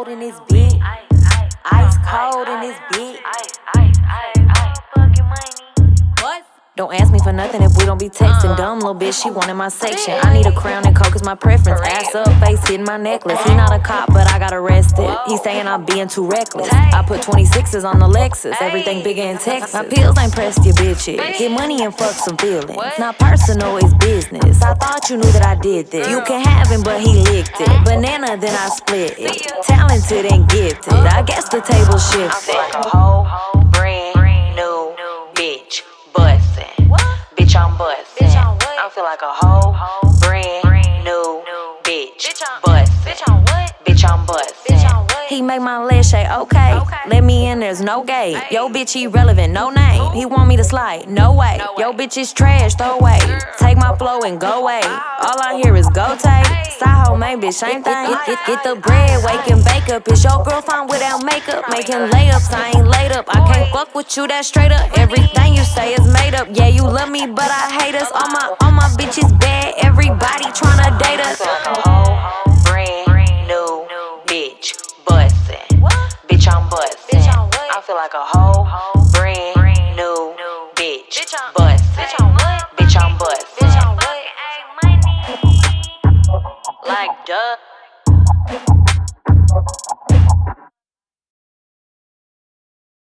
cold in this bitch. Ice cold in this bitch. Don't ask me for nothing if we don't be texting. Dumb little bitch, she wanted my section. I need a crown and coke is my preference. Ass up, face hitting my necklace. He not a cop, but I got arrested. He saying I'm being too reckless. I put 26s on the Lexus. Everything bigger in Texas. My pills ain't pressed your bitches. Get money and fuck some feelings. Not personal, it's business. I thought you knew that I did this. You can have him, but he licked it. Banana, then I split it. Talented and gifted. I guess the table shifted. I feel like a whole brand new bitch. Bitch, I'm bustin'. I feel like a whole brand new bitch. Bustin'. Bitch, I'm bustin'. He make my legs shake, okay. Let me in, there's no gate. Yo, bitch, irrelevant, no name. He want me to slide, no way. Yo, bitch is trash, throw away. Take my flow and go away. All I hear is go take. Side hoe main bitch, same thing. Get the bread, wake and bake up. Is your girl fine without makeup? Making layups, I ain't laid up. I can't fuck with you that straight up. Everything you say is made up. Yeah, you love me, but I hate us. All my bitches bad, everybody tryna date us. Whole brand new bitch. Bustin'. Bitch, I'm bustin'. I feel like a whole brand new bitch. Bustin'. Bitch, I'm bustin'. Like duh.